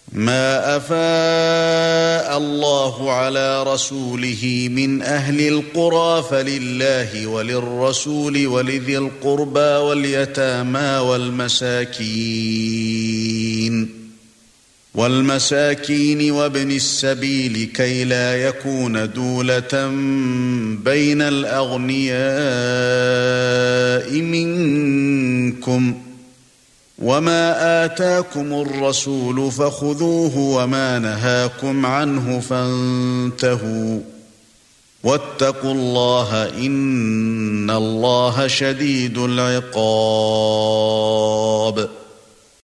ما أفاء الله على رسوله من أهل القرى فلله وللرسول ولذي القربى واليتامى والمساكين وابن السبيل كي لا يكون دولة بين الأغنياء منكم وما آتاكم الرسول فخذوه وما نهاكم عنه فانتهوا واتقوا الله إن الله شديد العقاب